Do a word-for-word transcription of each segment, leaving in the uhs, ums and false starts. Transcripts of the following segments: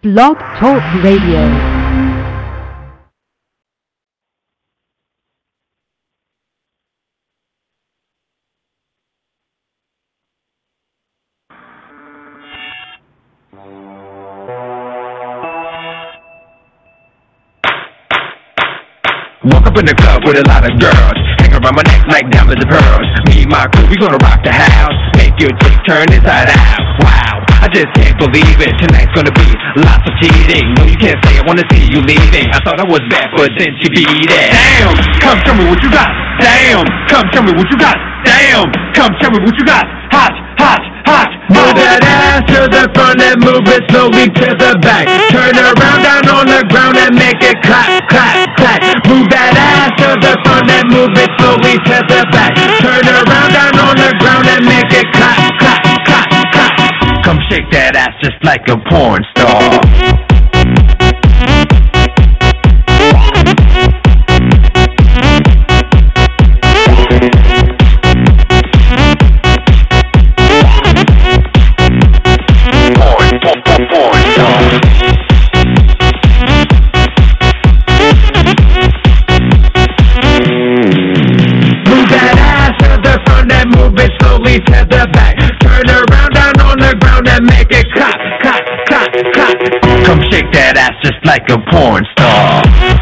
Blog Talk Radio. Walk up in the club with a lot of girls, hang around my neck like diamonds and pearls. Me and my crew, we gonna rock the house, make your chick turn inside out. Wow, I just can't believe it. Tonight's gonna be lots of cheating. No, you can't say I wanna see you leaving. I thought I was bad, but then she beat it. Damn, come show me what you got. Damn, come show me what you got. Damn, come show me what you got. Hot, hot, hot. Move that ass to the front and move it slowly to the back. Turn around down on the ground and make it clap, clap, clap. Move that ass to the front and move it slowly to the back. Turn around down on the ground and make it clap, clap, clap, clap. Come shake that ass just like a porn star. To the back, turn around down on the ground and make it clap, clap, clap, clap. Come shake that ass just like a porn star.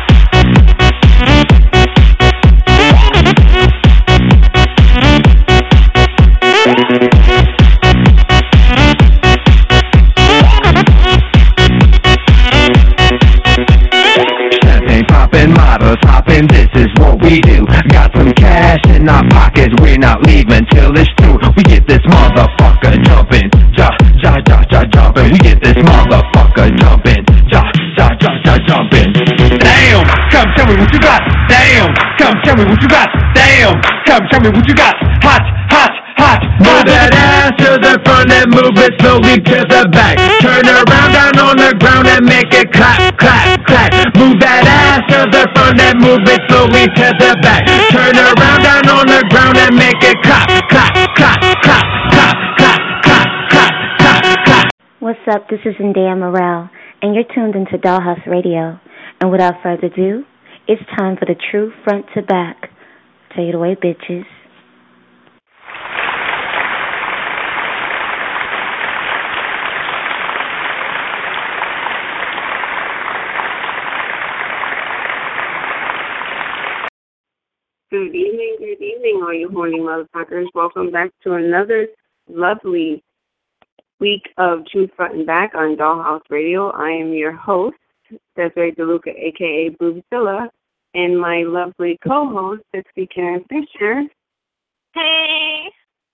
Champagne poppin', models hoppin', this is what we do. Got some cash in our pockets, we're not leaving till it's through. We get this motherfucker jumpin', ja, ja, ja, ja, jumpin'. We get this motherfucker jumpin', ja, ja, ja, ja, jumpin'. Damn, come tell me what you got. Damn, come tell me what you got. Damn, come tell me what you got. Hot, hot, hot. Move that ass to the front and move it slowly to the back. Turn around down on the ground and make it clap, clap, clap. Move that ass to the front and move it slowly to the back. Turn around down on the ground and make it clap, clap, clap, clap, clap, clap, clap, clap, clap, clap. What's up? This is Zendaya Morel, and you're tuned into Dollhouse Radio. And without further ado, it's time for the true front to back. Take it away, bitches. Good evening, good evening, all you horny motherfuckers. Welcome back to another lovely week of Truth Front and Back on Dollhouse Radio. I am your host, Desiree DeLuca, a k a. Boobzilla, and my lovely co-host, Dixie Karen Fisher. Hey!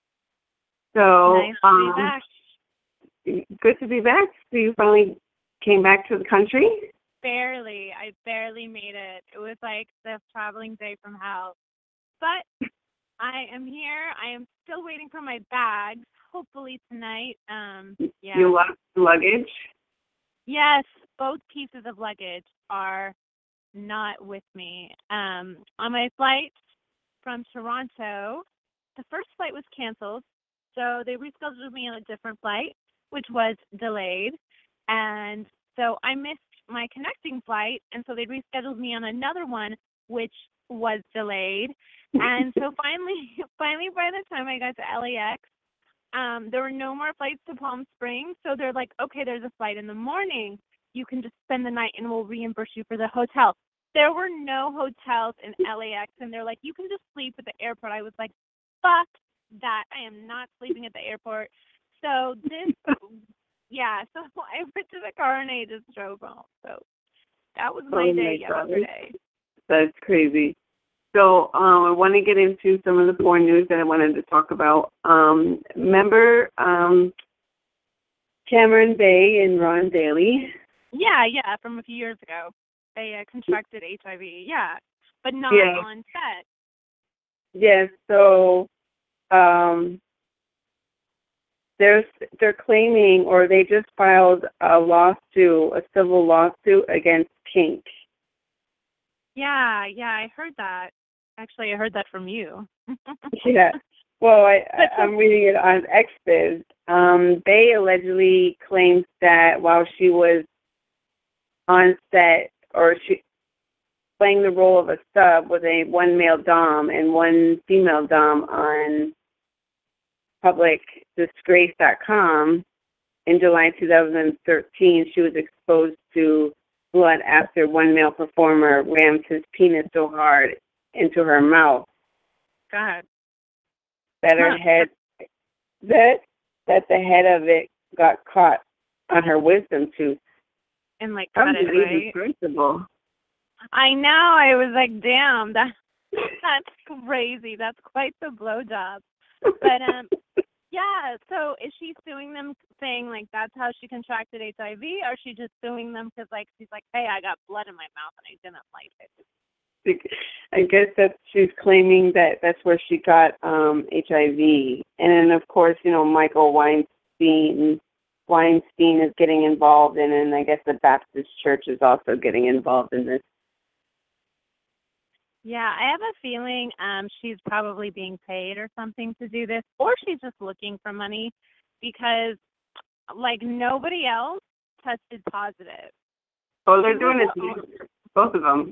So, nice to um, be back. Good to be back. So you finally came back to the country? Barely. I barely made it. It was like the traveling day from hell. But I am here. I am still waiting for my bags, hopefully tonight. Um, yeah. You lost luggage? Yes, both pieces of luggage are not with me. Um, on my flight from Toronto, the first flight was canceled, so they rescheduled me on a different flight, which was delayed. And so I missed my connecting flight, and so they rescheduled me on another one, which was delayed. And so finally, finally, by the time I got to L A X, um, there were no more flights to Palm Springs. So they're like, okay, there's a flight in the morning. You can just spend the night, and we'll reimburse you for the hotel. There were no hotels in L A X, and they're like, you can just sleep at the airport. I was like, fuck that. I am not sleeping at the airport. So this, yeah, so I went to the car, and I just drove home. So that was my oh day my yesterday. That's crazy. So um, I want to get into some of the porn news that I wanted to talk about. Um, remember um, Cameron Bay and Ron Daly? Yeah, yeah, from a few years ago. They uh, contracted H I V, yeah, but not yeah. on set. Yes, so um, they're, they're claiming, or they just filed a lawsuit, a civil lawsuit against Kink. Yeah, yeah, I heard that. Actually, I heard that from you. Yeah. Well, I, I'm reading it on X Biz. Um, Bay allegedly claims that while she was on set, or she playing the role of a sub with a one male dom and one female dom on public disgrace dot com. In July two thousand thirteen, she was exposed to blood after one male performer rammed his penis so hard into her mouth God. that her Huh. head that that the head of it got caught on her wisdom tooth. And like cut it, right? Unbelievable. I know. I was like, damn, that that's crazy. That's quite the blowjob. But um, yeah. So is she suing them, saying like that's how she contracted H I V, or is she just suing them because like she's like, hey, I got blood in my mouth and I didn't like it? I guess that she's claiming that that's where she got um, H I V, and then of course, you know, Michael Weinstein. Weinstein is getting involved in, and I guess the Baptist Church is also getting involved in this. Yeah, I have a feeling um, she's probably being paid or something to do this, or she's just looking for money because, like, nobody else tested positive. Oh, they're doing it to both of them.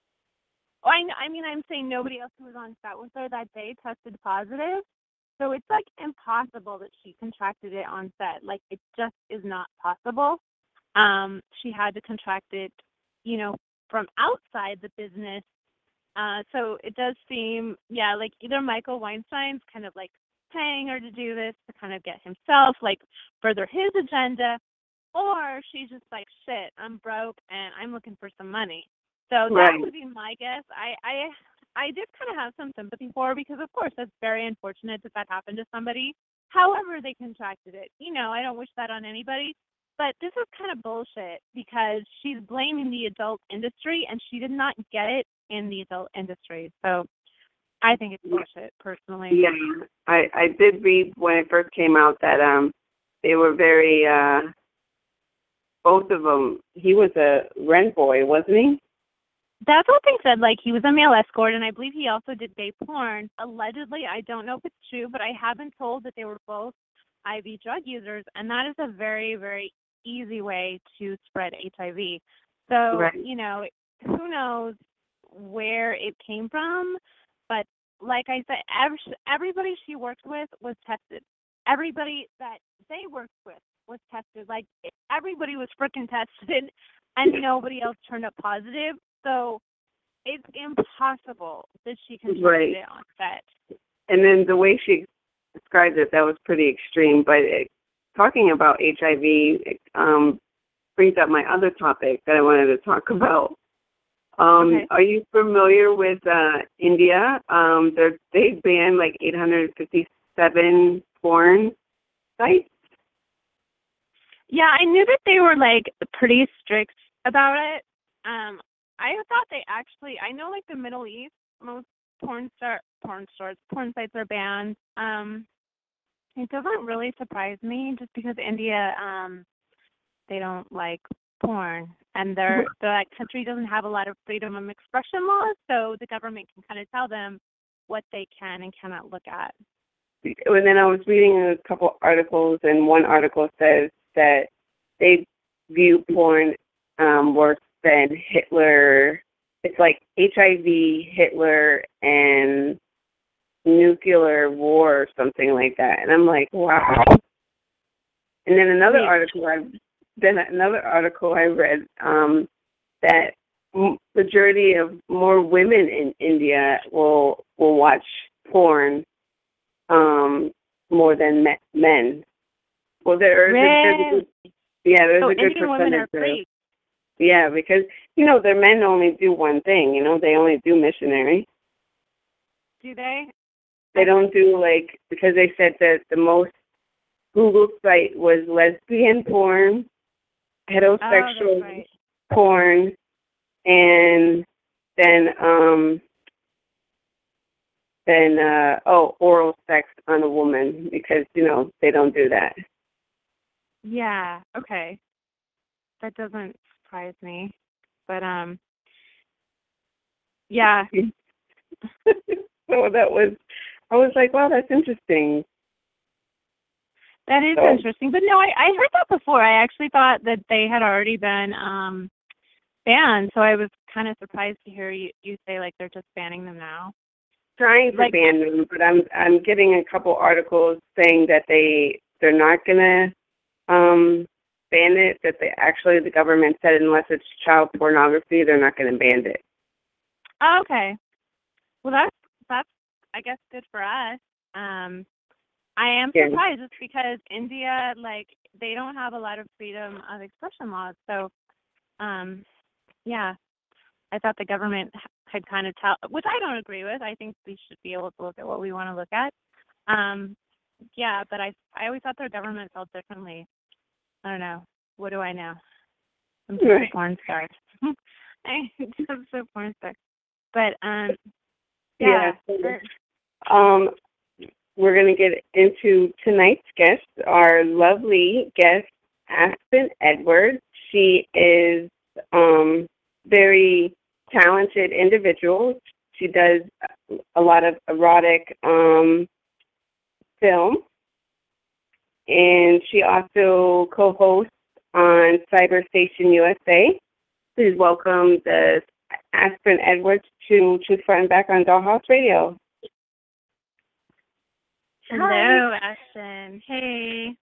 Oh, I, I mean, I'm saying nobody else who was on set with her that day tested positive. So it's, like, impossible that she contracted it on set. Like, it just is not possible. Um, she had to contract it, you know, from outside the business. Uh, so it does seem, yeah, like either Michael Weinstein's kind of, like, paying her to do this to kind of get himself, like, further his agenda, or she's just like, shit, I'm broke and I'm looking for some money. So that Right. would be my guess. I, I I did kind of have some sympathy for her because, of course, that's very unfortunate that that happened to somebody. However they contracted it. You know, I don't wish that on anybody. But this is kind of bullshit because she's blaming the adult industry, and she did not get it in the adult industry. So I think it's bullshit, personally. Yeah, I, I did read when it first came out that um they were very, uh, both of them, he was a rent boy, wasn't he? That's what they said. Like, he was a male escort, and I believe he also did gay porn. Allegedly, I don't know if it's true, but I have been told that they were both I V drug users, and that is a very, very easy way to spread H I V. So, Right. you know, who knows where it came from, but like I said, every, everybody she worked with was tested. Everybody that they worked with was tested. Like, everybody was freaking tested, and nobody else turned up positive. So it's impossible that she contracted Right. it on set. And then the way she described it, that was pretty extreme. But it, talking about H I V it, um, brings up my other topic that I wanted to talk about. Um, Okay. Are you familiar with uh, India? Um, they're, they banned like eight hundred fifty-seven porn sites. Yeah, I knew that they were, like, pretty strict about it. Um, I thought they actually, I know, like, the Middle East, most porn star, porn stores, porn sites are banned. Um, it doesn't really surprise me just because India, um, they don't like porn. And their, the country doesn't have a lot of freedom of expression laws, so the government can kind of tell them what they can and cannot look at. And then I was reading a couple articles, and one article says that they view porn um, worse than Hitler. It's like H I V, Hitler, and nuclear war or something like that. And I'm like, wow. And then another Wait. article I then another article I read um, that m- majority of more women in India will will watch porn um, more than me- men. Well, there, Really? there's a good, yeah, there's So a good Indian women are percentage there. freaks. Yeah, because you know their men only do one thing. You know, they only do missionary. Do they? They don't do like because they said that the most Google site was lesbian porn, heterosexual Oh, that's right. porn, and then um then uh oh oral sex on a woman because you know they don't do that. Yeah, okay. That doesn't surprise me. But um yeah. So that was I was like, wow, that's interesting. That is So- interesting. But no, I, I heard that before. I actually thought that they had already been um banned. So I was kind of surprised to hear you, you say like they're just banning them now. Trying to Like, ban them, but I'm I'm getting a couple articles saying that they they're not gonna um, ban it. That they actually the government said unless it's child pornography, they're not gonna ban it. oh, okay. Well, that's that's I guess good for us. Um, I am Yeah. surprised just because India, like, they don't have a lot of freedom of expression laws. So, um, yeah, I thought the government h- had kind of tell, which I don't agree with. I think we should be able to look at what we want to look at. Um, yeah, but I I always thought their government felt differently. I don't know. What do I know? I'm just Right. a porn star. I'm just a porn star. But um, yeah. Yeah. Um, we're going to get into tonight's guest, our lovely guest, Aspen Edwards. She is um very talented individual. She does a lot of erotic um film, and she also co-hosts on Cyber Station U S A. Please welcome the Aspen Edwards to Truth Front and Back on Dollhouse Radio. Hello, Ashton. Hey.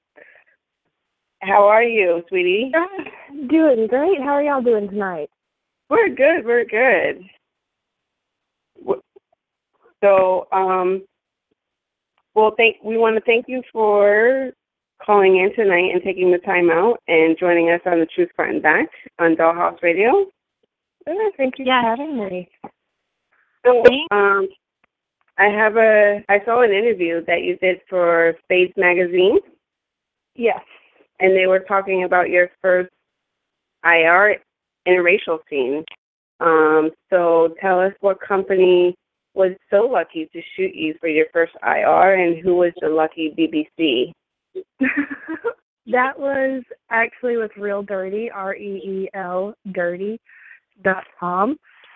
How are you, sweetie? Doing great. How are y'all doing tonight? We're good. We're good. W- So, um, well, thank we want to thank you for calling in tonight and taking the time out and joining us on the Truth Front and Back on Dollhouse Radio. Oh, thank you Yes. for having me. So, Thanks. um, I have a I saw an interview that you did for Spades Magazine, Yes. and they were talking about your first I R interracial scene. Um, so tell us what company was so lucky to shoot you for your first I R, and who was the lucky B B C? That was actually with Real Dirty, R E E L Dirty dot com.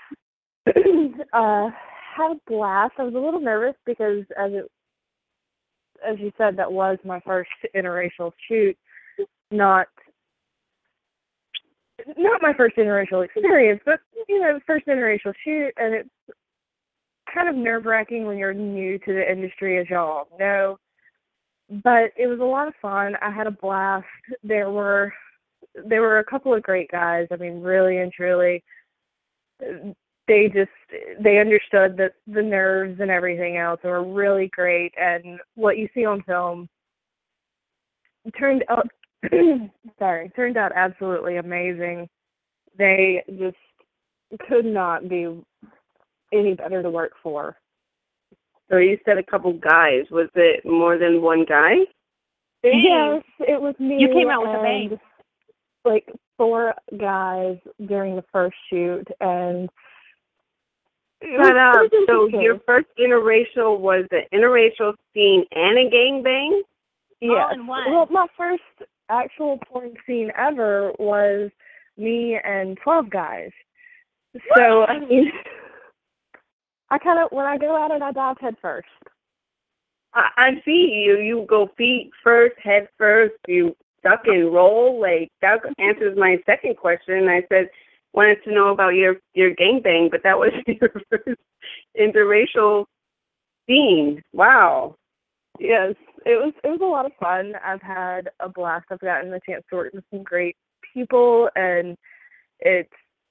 uh, had a blast. I was a little nervous because, as it, as you said, that was my first interracial shoot. Not, not my first interracial experience, but you know, the first interracial shoot, and it's kind of nerve-wracking when you're new to the industry, as y'all all know. But it was a lot of fun. I had a blast. There were there were a couple of great guys. I mean, really and truly, they just they understood the the nerves and everything else. They were really great. And what you see on film turned out sorry turned out absolutely amazing. They just could not be any better to work for. So you said a couple guys. Was it more than one guy? Yes, it was me. You came out with a and, bang. Like four guys during the first shoot, and it was- Shut up. it was So interesting. your first interracial was an interracial scene and a gangbang? Yes. All in one. Well, my first actual porn scene ever was me and twelve guys. So I mean, I kind of when I go at it, I dive head first. I, I see you. You go feet first, head first. You duck and roll. Like that answers my second question. I said wanted to know about your your gangbang, but that was your first interracial scene. Wow. Yes, it was it was a lot of fun. I've had a blast. I've gotten the chance to work with some great people, and it's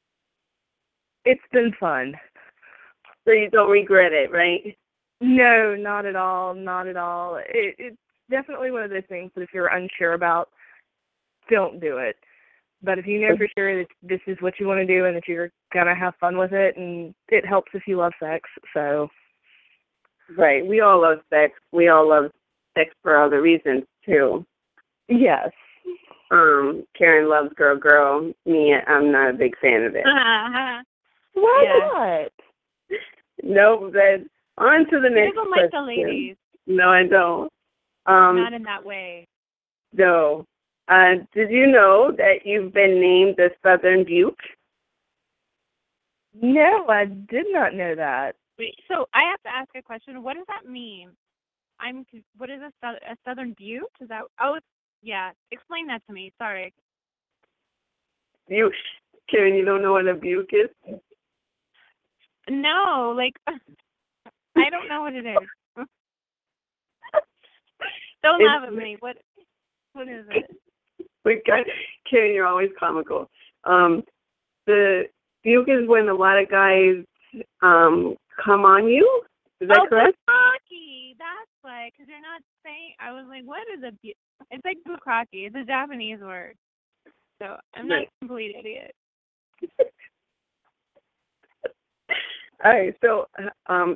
it's been fun. So you don't regret it, right? No, not at all, not at all. It, it's definitely one of those things that if you're unsure about, don't do it. But if you know for sure that this is what you want to do and that you're gonna have fun with it, and it helps if you love sex. So, Right. We all love sex. We all love sex for other reasons too. yes. Um, Karen loves girl, girl. Me, I'm not a big fan of it. Why Yeah. not? No, then on to the You next don't like the question. ladies. No, I don't. Um, Not in that way. no. Uh, did you know that you've been named the Southern Butte? No, I did not know that. Wait, so I have to ask a question. What does that mean? I'm. What is a, sou- a Southern Butte? Is that? Oh, it's, yeah. Explain that to me. Sorry. You Karen, you don't know what a buke is? No, like, I don't know what it is. Don't It's, laugh at me. What, what is it? We got, Karen, you're always comical. Um, the buke is when a lot of guys um come on you. Is that oh, correct? bukkake. That's why, because you're not saying. I was like, what is a buke? It's like bukkake. It's a Japanese word. So I'm not Right. a complete idiot. All right, so um,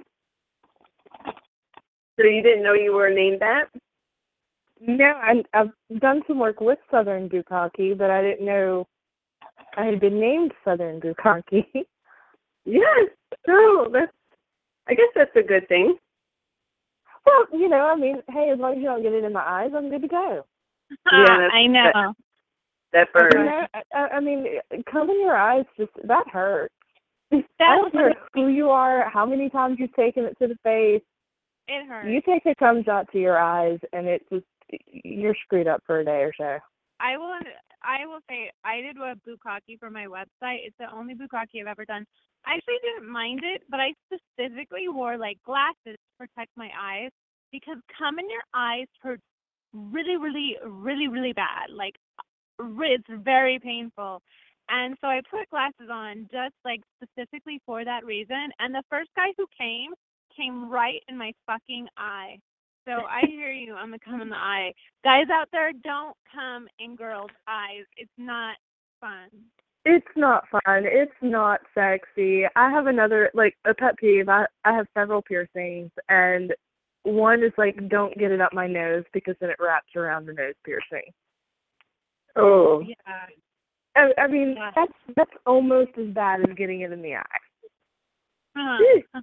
so you didn't know you were named that? No, I, I've done some work with Southern Bukkake, but I didn't know I had been named Southern Bukkake. Yes. No, that's. I guess that's a good thing. Well, you know, I mean, hey, as long as you don't get it in my eyes, I'm good to go. Yeah, that's, I know. That, that You burns. know, I, I mean, cum in your eyes, just that hurts. That I don't care hurts. who you are, how many times you've taken it to the face. It hurts. You take a cum shot to your eyes, and it just you're screwed up for a day or so. I will. I will say I did a bukkake for my website. It's the only bukkake I've ever done. I actually didn't mind it, but I specifically wore like glasses to protect my eyes because cum in your eyes hurts really, really, really, really bad. Like it's very painful. And so I put glasses on just like specifically for that reason. And the first guy who came came right in my fucking eye. So I hear you on the cum in the eye. Guys out there, don't come in girls' eyes. It's not fun. It's not fun. It's not sexy. I have another, like, a pet peeve. I, I have several piercings, and one is, like, don't get it up my nose because then it wraps around the nose piercing. Oh. Yeah. I, I mean, Yeah. that's that's almost as bad as getting it in the eye. Uh-huh.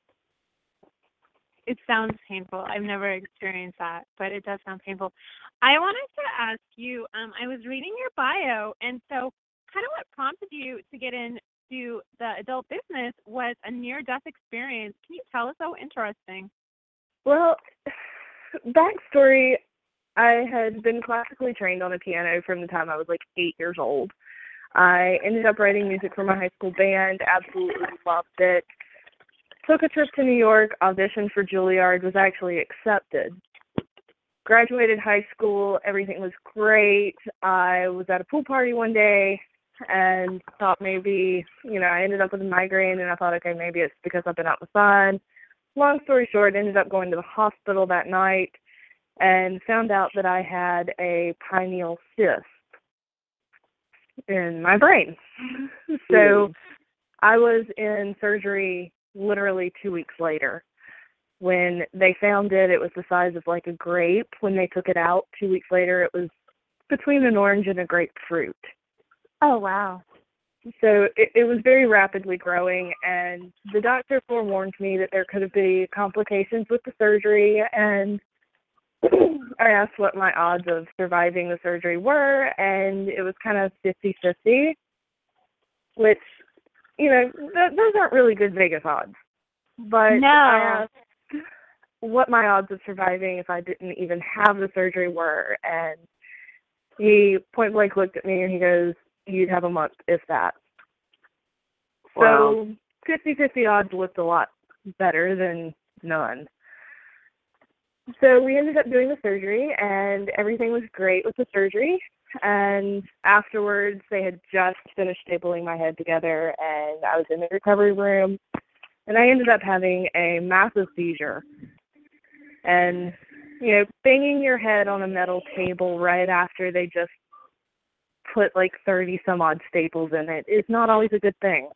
It sounds painful. I've never experienced that, but it does sound painful. I wanted to ask you, um, I was reading your bio, and so kind of what prompted you to get into the adult business was a near-death experience. Can you tell us? So interesting. Well, backstory, I had been classically trained on a piano from the time I was like eight years old. I ended up writing music for my high school band, absolutely loved it. Took a trip to New York, auditioned for Juilliard, was actually accepted. Graduated high school, everything was great. I was at a pool party one day and thought maybe, you know, I ended up with a migraine and I thought, okay, maybe it's because I've been out in the sun. Long story short, ended up going to the hospital that night and found out that I had a pineal cyst in my brain. So I was in surgery literally two weeks later. When they found it, it was the size of like a grape. When they took it out two weeks later, it was between an orange and a grapefruit. Oh, wow. So it, it was very rapidly growing, and the doctor forewarned me that there could be complications with the surgery, and I asked what my odds of surviving the surgery were, and it was kind of fifty-fifty, which, you know, th- those aren't really good Vegas odds. But No. I asked what my odds of surviving if I didn't even have the surgery were, and he point blank looked at me and he goes, you'd have a month, if that. Wow. So fifty-fifty odds looked a lot better than none. So we ended up doing the surgery, and everything was great with the surgery. And afterwards, they had just finished stapling my head together, and I was in the recovery room, and I ended up having a massive seizure. And, you know, banging your head on a metal table right after they just put like thirty some odd staples in it is not always a good thing.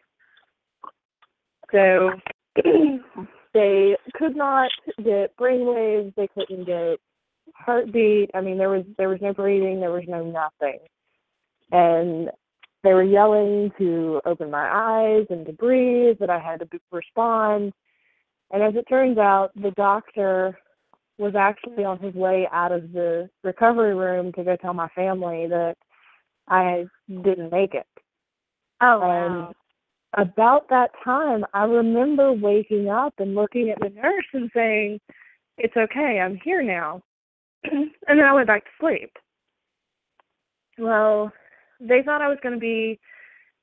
So they could not get brainwaves, they couldn't get heartbeat. I mean, there was there was no breathing, there was no nothing. And they were yelling to open my eyes and to breathe, but I had to respond. And as it turns out, the doctor was actually on his way out of the recovery room to go tell my family that I didn't make it. Oh, wow. And about that time, I remember waking up and looking at the nurse and saying, it's okay, I'm here now. And then I went back to sleep. Well, they thought I was going to be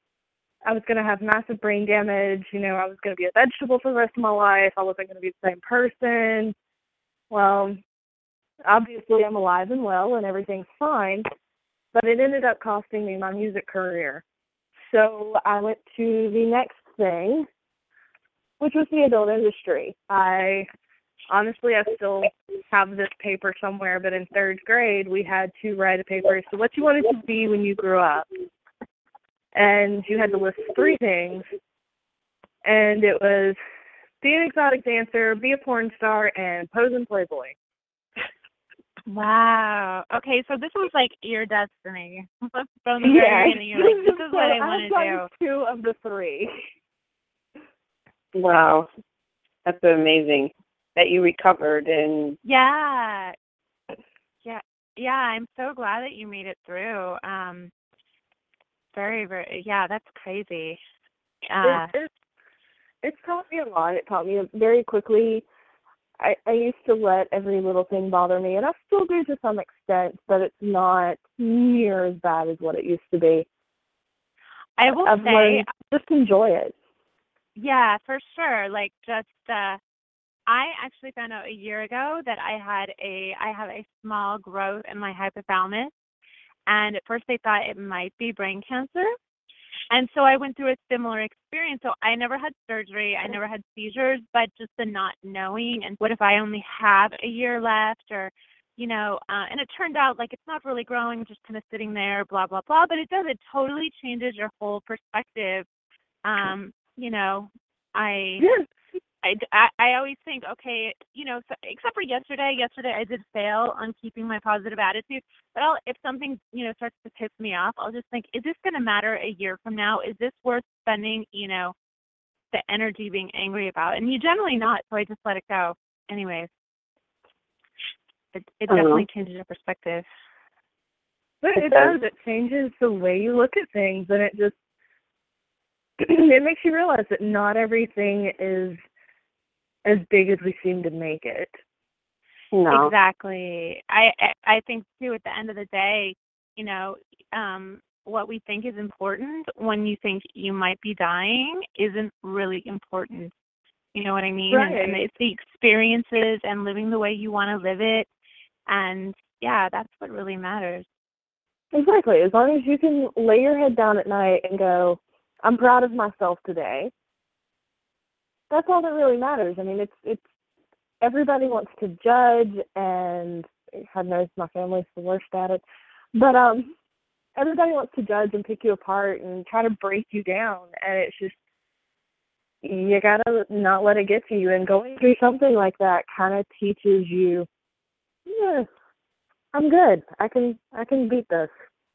I was going to have massive brain damage. You know, I was going to be a vegetable for the rest of my life. I wasn't going to be the same person. Well, obviously I'm alive and well and everything's fine, but it ended up costing me my music career. So I went to the next thing, which was the adult industry. I honestly, I still have this paper somewhere, but in third grade, we had to write a paper as to what you wanted to be when you grew up. And you had to list three things, and it was be an exotic dancer, be a porn star, and pose in Playboy. Wow. Okay, so this was like your destiny from the Yeah. very beginning. You're like, this is So what I I've want done two of the three. Wow. That's amazing that you recovered and to do. Yeah. Yeah. Yeah, I'm so glad that you made it through. Um, very, very, yeah, that's crazy. Uh, It, it, it's taught me a lot. It taught me very quickly. I, I used to let every little thing bother me, and I still do to some extent, but it's not near as bad as what it used to be. I will I've say, learned just enjoy it. yeah, for sure. Like just, uh, I actually found out a year ago that I had a, I have a small growth in my hypothalamus, and at first they thought it might be brain cancer. And so I went through a similar experience. So I never had surgery, I never had seizures, but just the not knowing and what if I only have a year left or, you know, uh, and it turned out like it's not really growing, just kind of sitting there, blah, blah, blah. But it does, it totally changes your whole perspective. Um, you know, I, I, I, I always think, okay, you know, so, except for yesterday, yesterday I did fail on keeping my positive attitude. But I'll, if something, you know, starts to piss me off, I'll just think, is this going to matter a year from now? Is this worth spending, you know, the energy being angry about? And you generally not, so I just let it go. Anyways, it, it Uh-huh. definitely changes your perspective. But It it does. does. It changes the way you look at things, and it just it makes you realize that not everything is as big as we seem to make it. No. Exactly. I, I I think too. At the end of the day, you know, um, what we think is important when you think you might be dying isn't really important. You know what I mean? Right. And, and it's the experiences and living the way you want to live it. And yeah, that's what really matters. Exactly. As long as you can lay your head down at night and go, I'm proud of myself today, that's all that really matters. I mean, it's it's everybody wants to judge, and God knows my family's the worst at it. But um, everybody wants to judge and pick you apart and try to break you down, and it's just you gotta not let it get to you. And going through something like that kind of teaches you, yeah, I'm good. I can I can beat this.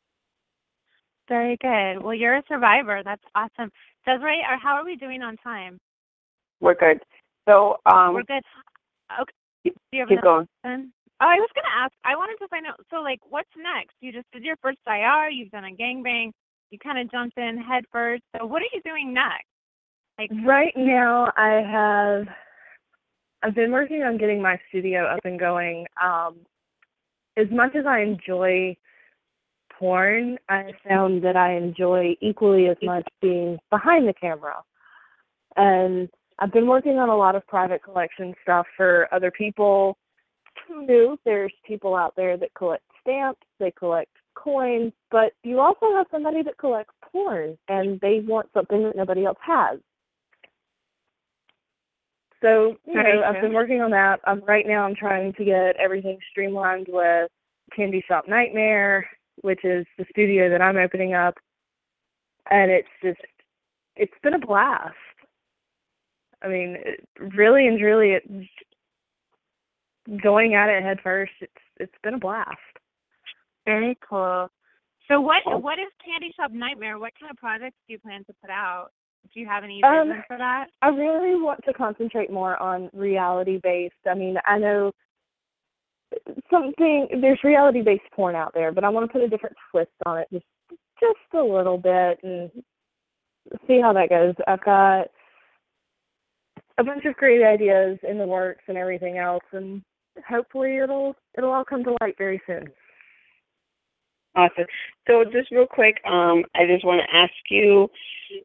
Very good. Well, you're a survivor. That's awesome. Desiree, or how are we doing on time? We're good. So, um, We're good. Okay. keep, Do you have keep another going. question? Oh, I was going to ask, I wanted to find out, so, like, what's next? You just did your first I R, you've done a gangbang, you kind of jumped in head first. So what are you doing next? Like, Right now, I have, I've been working on getting my studio up and going. Um, as much as I enjoy porn, I found that I enjoy equally as much being behind the camera. And I've been working on a lot of private collection stuff for other people. Who knew? There's people out there that collect stamps, they collect coins, but you also have somebody that collects porn, and they want something that nobody else has. So, you know, Very I've true. been working on that. Um, right now I'm trying to get everything streamlined with Candy Shop Nightmare, which is the studio that I'm opening up. And it's just, it's been a blast. I mean, it, really and truly, it, going at it head first, it's it's been a blast. very cool. So what what is Candy Shop Nightmare? What kind of projects do you plan to put out? Do you have any Um, vision for that? I really want to concentrate more on reality-based. I mean, I know something, there's reality-based porn out there, but I want to put a different twist on it, just just a little bit, and see how that goes. I've got a bunch of great ideas in the works and everything else, and hopefully it'll it'll all come to light very soon. Awesome. So just real quick, um, I just want to ask you,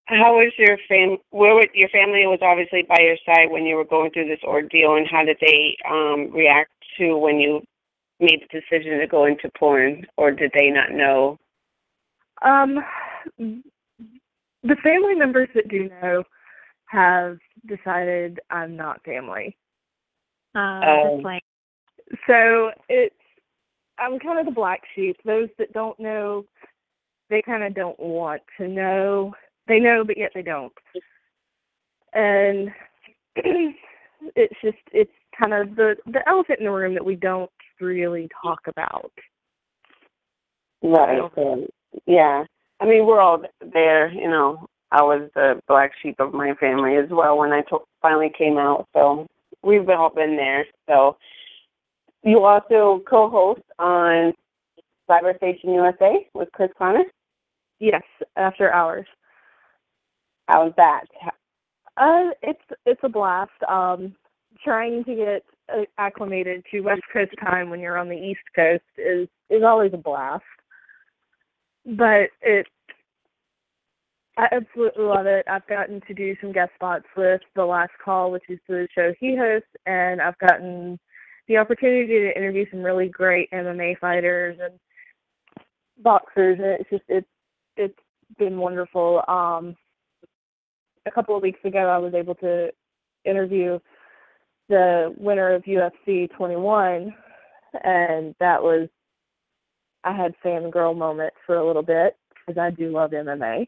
How was your fam? Where was, your family was obviously by your side when you were going through this ordeal, and how did they um, react to when you made the decision to go into porn, or did they not know? Um, the family members that do know have decided I'm not family. Uh, Oh. that's like, So it's, I'm kind of the black sheep. Those that don't know, they kind of don't want to know. They know, but yet they don't. And it's just, it's kind of the, the elephant in the room that we don't really talk about. Right. So, yeah. I mean, we're all there. You know, I was the black sheep of my family as well when I to- finally came out. So we've all been there. So you also co-host on Cyber Station U S A with Chris Connor? Yes, after hours. How's that? Uh, it's it's a blast. Um, trying to get uh, acclimated to West Coast time when you're on the East Coast is is always a blast. But it, I absolutely love it. I've gotten to do some guest spots with The Last Call, which is the show he hosts, and I've gotten the opportunity to interview some really great M M A fighters and boxers, and it's just it's it's been wonderful. Um, a couple of weeks ago, I was able to interview the winner of U F C twenty-one, and that was, I had fangirl moment for a little bit because I do love M M A.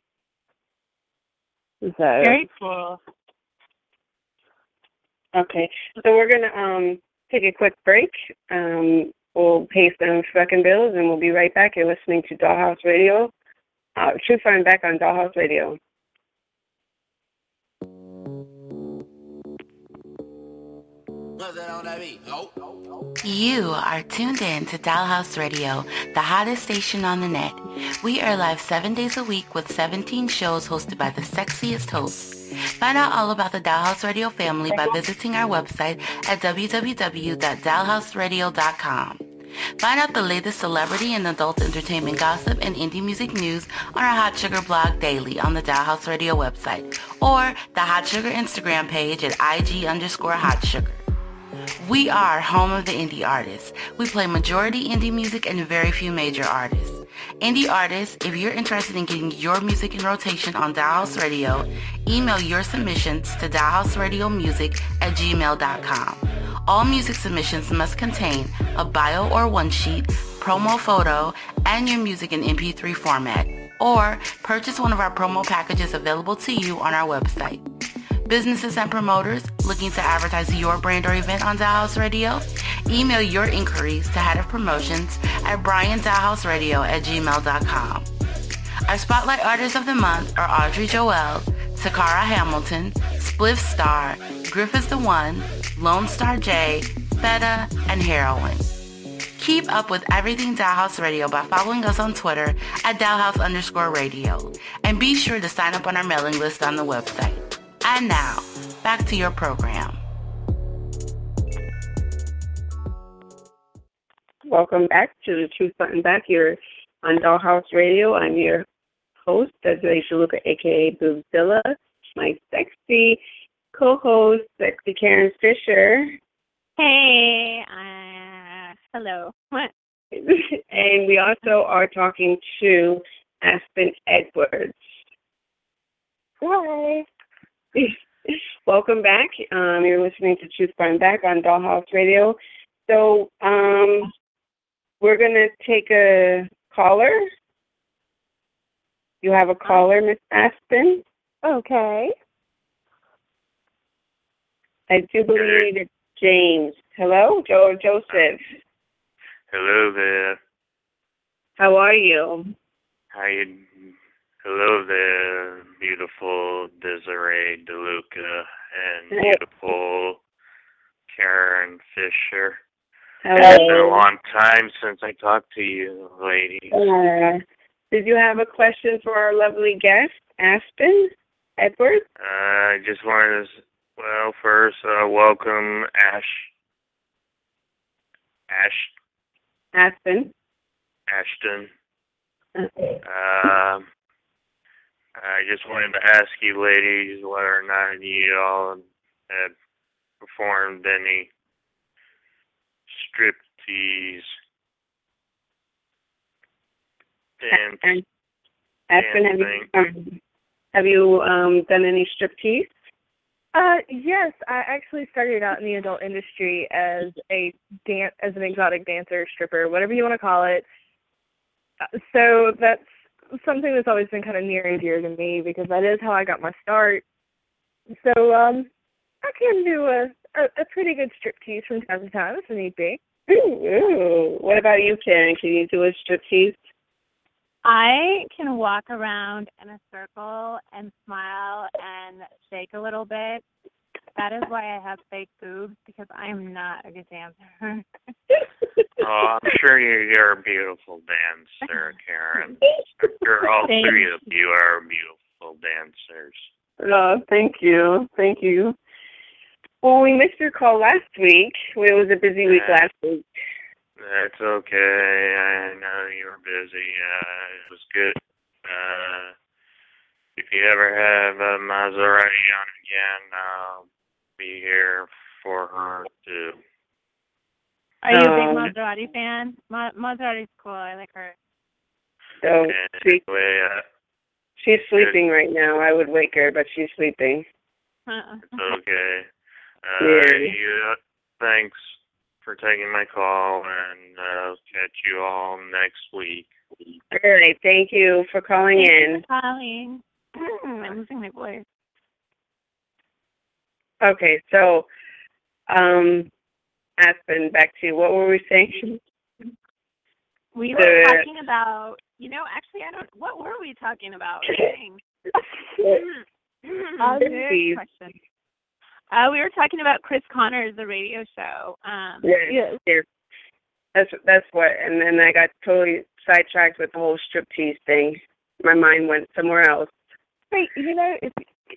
So very cool. Okay. So we're going to um, take a quick break. Um, we'll pay some fucking bills, and we'll be right back. You're listening to Dollhouse Radio. Uh, True Fun back on Dollhouse Radio. You are tuned in to Dollhouse Radio, the hottest station on the net. We are live seven days a week with seventeen shows hosted by the sexiest hosts. Find out all about the Dollhouse Radio family by visiting our website at w w w dot dollhouse radio dot com. Find out the latest celebrity and adult entertainment gossip and indie music news on our Hot Sugar blog daily on the Dollhouse Radio website or the Hot Sugar Instagram page at ig underscore Hot Sugar. We are home of the indie artists. We play majority indie music and very few major artists. Indie artists, if you're interested in getting your music in rotation on Dollhouse Radio, email your submissions to dollhouseradiomusic at gmail dot com. All music submissions must contain a bio or one sheet, promo photo, and your music in M P three format, or purchase one of our promo packages available to you on our website. Businesses and promoters looking to advertise your brand or event on Dollhouse Radio? Email your inquiries to Head of Promotions at brian dollhouse radio at gmail dot com. Our Spotlight Artists of the Month are Audrey Joelle, Takara Hamilton, Spliff Star, Griffiths the One, Lone Star J, Feta, and Heroin. Keep up with everything Dollhouse Radio by following us on Twitter at Dollhouse underscore radio. And be sure to sign up on our mailing list on the website. And now, back to your program. Welcome back to the Truth Button Back here on Dollhouse Radio. I'm your host, Desiree Shaluka, a k a. Boobzilla. My sexy co-host, Sexy Karen Fisher. Hey, uh, hello. What? And we also are talking to Aspen Edwards. Hi. Welcome back. Um, you're listening to Truth Button Back on Dollhouse Radio. So um, we're going to take a caller. You have a caller, Miss Aspen? Okay. I do believe it's James. Hello, Joe Joseph. Hello there. How are you? How you? Hello there, beautiful Desiree DeLuca and beautiful Karen Fisher. Hello. It's been a long time since I talked to you, ladies. Uh, did you have a question for our lovely guest, Aspen Edwards? Uh, I just wanted to, well, first, uh, welcome Ash. Ash. Aspen. Ashton. Okay. Um, I just wanted to ask you ladies whether or not you all had performed any striptease dance. And Aspen, have you, um, have you um, done any striptease? Uh, yes, I actually started out in the adult industry as a dan- as an exotic dancer, stripper, whatever you want to call it. Uh, so that's something that's always been kind of near and dear to me because that is how I got my start. So um, I can do a, a, a pretty good striptease from time to time if need be. Ooh, ooh. What about you, Karen? Can you do a striptease? I can walk around in a circle and smile and shake a little bit. That is why I have fake boobs, because I'm not a good dancer. Oh, I'm sure you- you're a beautiful dancer, Karen. I'm sure all Thank three of you are beautiful dancers. Oh, thank you. Thank you. Well, we missed your call last week. It was a busy week Uh, last week. That's okay. I know you were busy. Uh, it was good. Uh, if you ever have a Maserati on again, I'll be here for her too. Are you a Um, big Maserati fan? Ma- Maserati's cool. I like her. So she, Anyway, uh, she's sleeping right now. I would wake her, but she's sleeping. Uh-uh. it's okay. Uh, Yeah. you, uh, thanks for taking my call, and I'll catch you all next week. All right. Thank you for calling Thank in. you for calling. I'm losing my voice. Okay. So, um, Aspen, back to you. What were we saying? We The- were talking about, you know, actually, I don't, what were we talking about? Dang. Uh, Good please. question. Uh, we were talking about Chris Connors, the radio show. Um, Yeah. yes. Yeah. That's that's what. And then I got totally sidetracked with the whole striptease thing. My mind went somewhere else. Hey, you know, if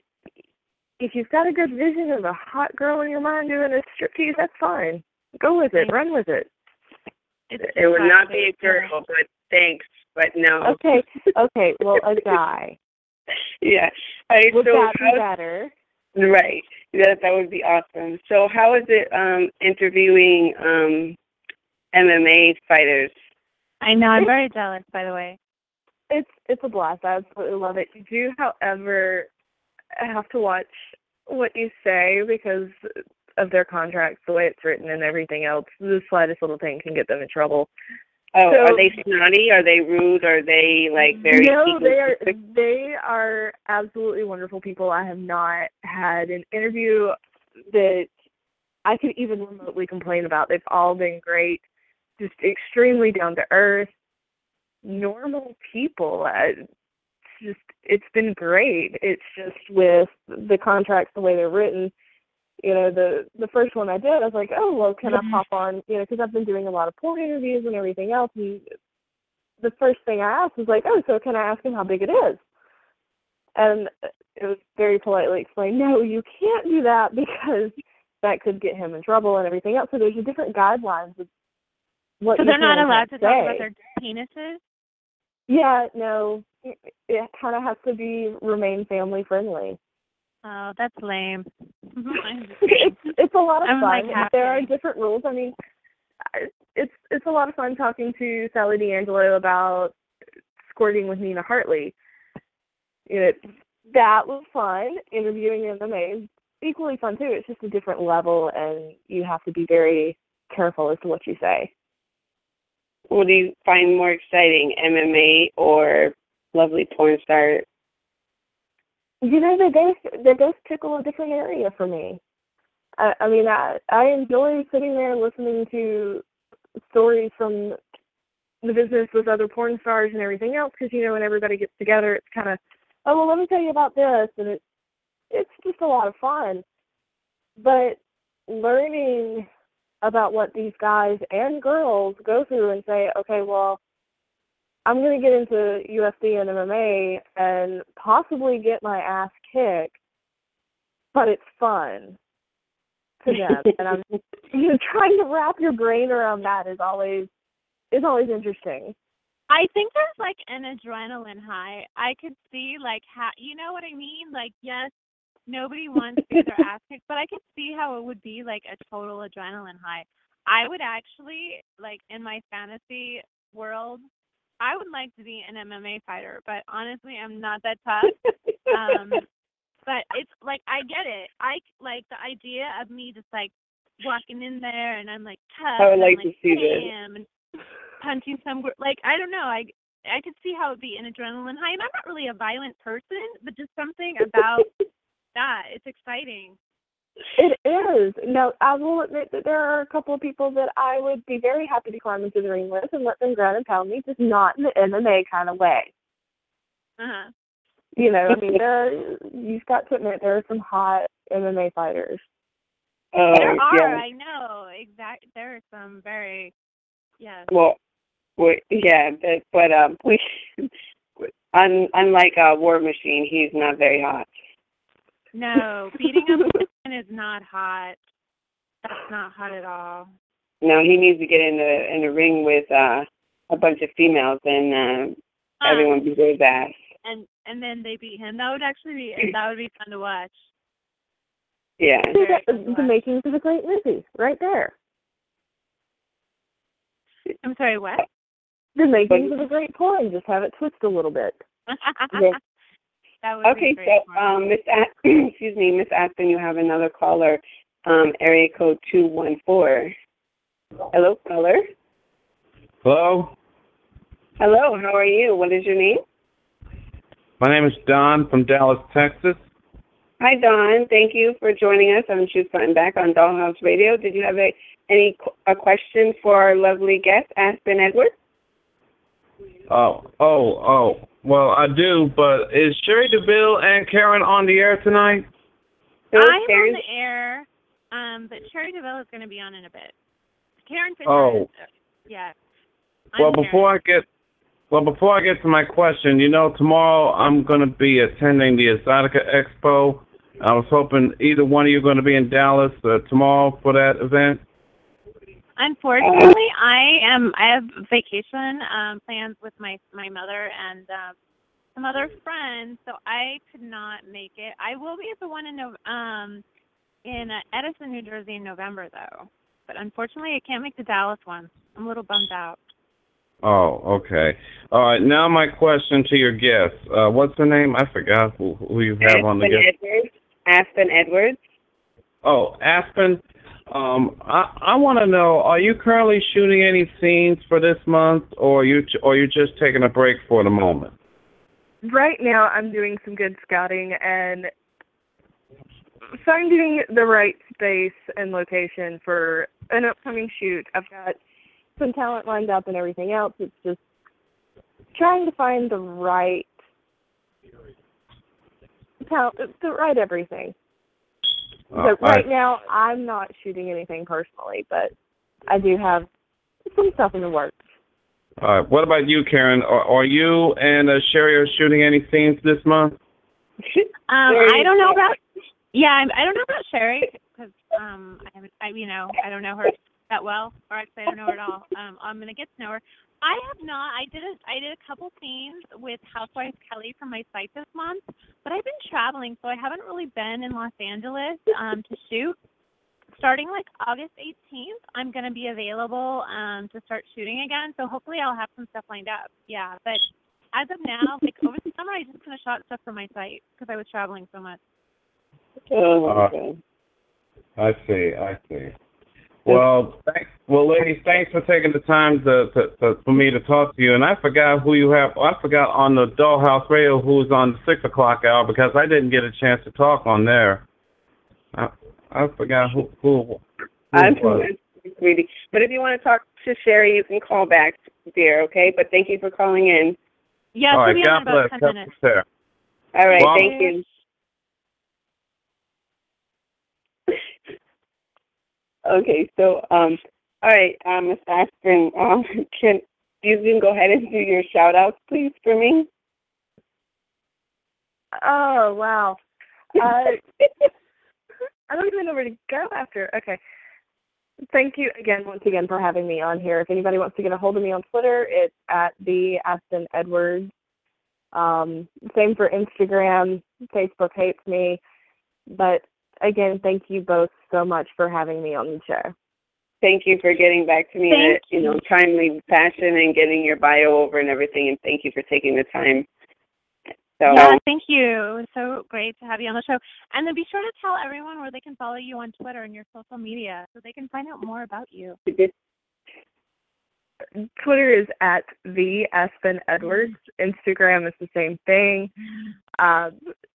if you've got a good vision of a hot girl in your mind doing a striptease, that's fine. Go with it. Run with it. it's It would not be a just girl, but thanks, but no. Okay. Okay. Well, a guy. Yeah. I, Would so that be how- better? Right. That that would be awesome. So how is it um interviewing um M M A fighters? I know, I'm very jealous, by the way. It's it's a blast. I absolutely love it. You do, however, have to watch what you say because of their contracts, the way it's written and everything else. The slightest little thing can get them in trouble. Oh, So- are they snotty? Are they rude? Are they like very No, they are egotistic? they are absolutely wonderful people. I have not had an interview that I could even remotely complain about. They've all been great, just extremely down to earth, normal people. I, it's just it's been great. It's just with the contracts the way they're written. You know, the the first one I did, I was like, oh, well, can Mhm. I pop on? You know, because I've been doing a lot of porn interviews and everything else. And the first thing I asked was like, oh, so can I ask him how big it is? And it was very politely explained, no, you can't do that because that could get him in trouble and everything else. So there's a different guidelines of what So you they're not can and allowed to can't talk say. about their penises? Yeah, no, it, it kind of has to be remain family friendly. Oh, that's lame. I'm just It's it's a lot of I'm, fun. like, There are happy. different rules. I mean, I- it's it's a lot of fun talking to Sally D'Angelo about squirting with Nina Hartley. You know, that was fun. Interviewing M M A is equally fun too. It's just a different level, and you have to be very careful as to what you say. What do you find more exciting, M M A or lovely porn star? You know, they both they both tickle a different area for me. I, I mean, I I enjoy sitting there listening to stories from the business with other porn stars and everything else, because you know, when everybody gets together, it's kind of, oh well, let me tell you about this, and it's it's just a lot of fun. But learning about what these guys and girls go through and say, okay, well, I'm going to get into U F C and M M A and possibly get my ass kicked, but it's fun to them. And I'm you know, trying to wrap your brain around that is always is always interesting. I think there's like an adrenaline high. I could see like how, you know what I mean? Like, yes, nobody wants to get their ass kicked, but I could see how it would be like a total adrenaline high. I would actually, like, in my fantasy world, I would like to be an M M A fighter, but honestly, I'm not that tough. Um, but it's like, I get it. I like the idea of me just like walking in there and I'm like tough. I would like and, like, to see bam, and punching some, gr- like, I don't know. I, I could see how it would be an adrenaline high. And I'm not really a violent person, but just something about that. It's exciting. It is. No, I will admit that there are a couple of people that I would be very happy to climb into the ring with and let them ground and pound me, just not in the M M A kind of way. Uh-huh. You know, I mean, there are, you've got to admit there are some hot M M A fighters. Oh, There are, yeah. I know. Exact. There are some very, yes. Well, we, yeah, but, but um, we, un, unlike a War Machine, he's not very hot. No, beating up a man is not hot. That's not hot at all. No, he needs to get in the in the ring with uh, a bunch of females and uh, Uh, everyone beat his ass. and and then they beat him. That would actually be that would be fun to watch. Yeah. Very The, fun to the watch. makings of a great movie, right there. I'm sorry, what? The makings of a great porn, just have it twist a little bit. Yes. That would Okay, be great. so um, Miss A- excuse me, Miss Aspen, you have another caller, um, area code two one four. Hello, caller. Hello, Hello, how are you? What is your name? my name is Don from Dallas, Texas. Hi, Dawn. Thank you for joining us on Choose Front and Back on Dollhouse Radio. Did you have a any a question for our lovely guest, Aspen Edwards? Oh, oh, oh. Well, I do, but is Sherry DeVille and Karen on the air tonight? Who, I'm Karen? on the air, um, but Sherry DeVille is going to be on in a bit. Karen Fisher. Oh. Is, uh, yeah. I'm Well, Karen. before I get well, before I get to my question, you know, tomorrow I'm going to be attending the Exotica Expo. I was hoping either one of you are going to be in Dallas uh, tomorrow for that event. Unfortunately, I am. I have vacation um, plans with my my mother and um, some other friends, so I could not make it. I will be at the one in Nov- um in uh, Edison, New Jersey, in November, though. But unfortunately, I can't make the Dallas one. I'm a little bummed out. Oh, okay. All right. Now my question to your guest. Uh, what's her name? I forgot who, who you have Aspen on the guest. Edwards. Aspen Edwards. Oh, Aspen. Um, I I want to know: are you currently shooting any scenes for this month, or are you or you just taking a break for the moment? Right now, I'm doing some good scouting and finding the right space and location for an upcoming shoot. I've got some talent lined up and everything else. It's just trying to find the right talent, the right everything. Uh, So right I, now, I'm not shooting anything personally, but I do have some stuff in the works. all right. What about you, Karen? Are, are you and uh, Sherry are shooting any scenes this month? Um, I don't know about. Yeah, I'm, I don't know about Sherry because um, I, haven't- I, you know, I don't know her that well, or actually I don't know her at all. Um, I'm gonna get to know her. I have not. I did a, I did a couple scenes with Housewives Kelly for my site this month, but I've been traveling, so I haven't really been in Los Angeles um, to shoot. Starting like August eighteenth, I'm gonna be available um, to start shooting again. So hopefully I'll have some stuff lined up. Yeah, but as of now, like over the summer, I just kind of shot stuff for my site because I was traveling so much. Oh, Uh, okay. I see. I see. Well, thanks. Well, ladies, thanks for taking the time to, to, to for me to talk to you. And I forgot who you have. I forgot on the Dollhouse Radio who's on the six o'clock hour because I didn't get a chance to talk on there. I, I forgot who who. who I'm it was. sweetie. But if you want to talk to Sherry, you can call back, dear. Okay. But thank you for calling in. Yeah, All she'll right. be on God in about bless. ten God minutes. bless her. All right. Well, thank you. Okay. So, um, all right, um, Miss Aspen, um, can you can go ahead and do your shout outs, please, for me? Oh, wow. Uh, I don't even know where to go after. Okay. Thank you again, once again, for having me on here. If anybody wants to get a hold of me on Twitter, it's at the Aspen Edwards. Um, same for Instagram. Facebook hates me. But again, thank you both so much for having me on the show. Thank you for getting back to me in a, you know, timely fashion and getting your bio over and everything, and thank you for taking the time. So, yeah, thank you. It was so great to have you on the show. And then be sure to tell everyone where they can follow you on Twitter and your social media so they can find out more about you. Twitter is at the Aspen Edwards. Instagram is the same thing. Um,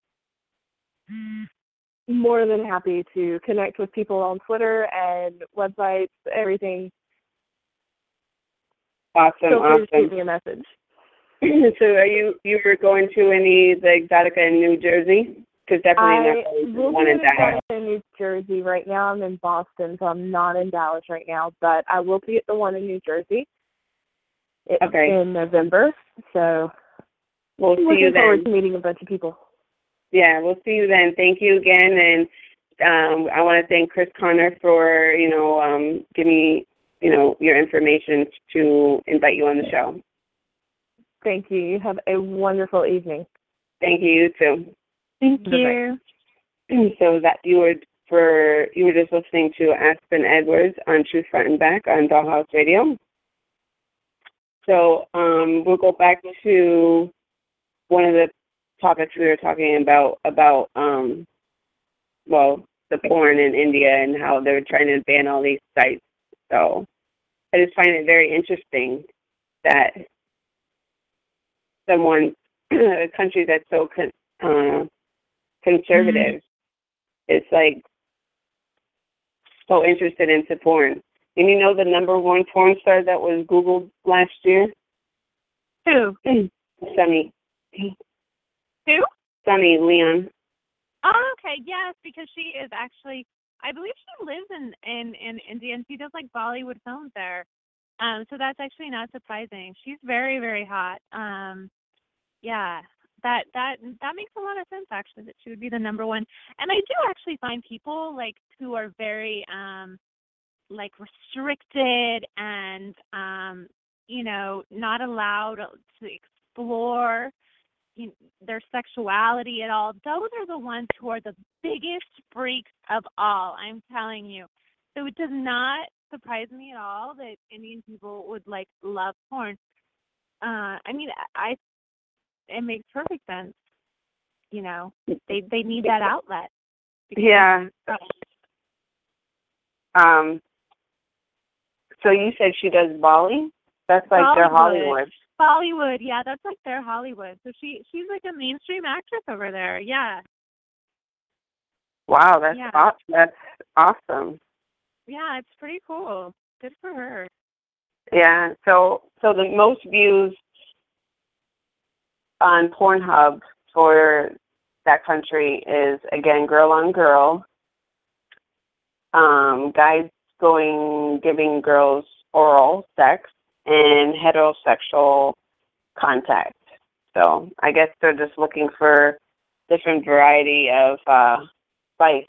more than happy to connect with people on Twitter and websites, everything. Awesome, Feel free awesome. to shoot me a message. So are you you were going to any the Exotica in New Jersey? Because definitely I not will one be in in Dallas. Exotica in New Jersey. Right now I'm in Boston, so I'm not in Dallas right now, but I will be at the one in New Jersey. It's Okay. in November, so We'll see looking you forward then. to meeting a bunch of people. Yeah, we'll see you then. Thank you again, and um, I want to thank Chris Connor for you know um, giving me you know your information to invite you on the show. Thank you. You have a wonderful evening. Thank you. You too. Thank Bye-bye. you. So that you were for you were just listening to Aspen Edwards on Truth Front and Back on Dollhouse Radio. So um, we'll go back to one of the topics we were talking about about um, well the porn in India and how they're trying to ban all these sites. So I just find it very interesting that someone a country that's so con- uh, conservative mm-hmm. is like so interested into porn. And you know the number one porn star that was Googled last year? Who? Sunny. Who? Sunny Leon. Oh, okay. Yes, because she is actually, I believe she lives in, in, in India, and she does like Bollywood films there. Um, so that's actually not surprising. She's very, very hot. Um, yeah, that that that makes a lot of sense actually that she would be the number one. And I do actually find people like who are very um, like restricted and um, you know not allowed to explore you know, their sexuality at all. Those are the ones who are the biggest freaks of all. I'm telling you. So it does not surprise me at all that Indian people would like love porn. Uh, I mean, I it makes perfect sense. You know, they they need that outlet. Yeah. Um. So you said she does Bolly? That's like Bollywood. their Hollywood. Bollywood, yeah, that's like their Hollywood. So she she's like a mainstream actress over there. Yeah. Wow, that's yeah. aw- that's awesome. Yeah, it's pretty cool. Good for her. Yeah. So so the most views on Pornhub for that country is again girl on girl. Um, guys going giving girls oral sex and heterosexual contact. So I guess they're just looking for different variety of uh, spice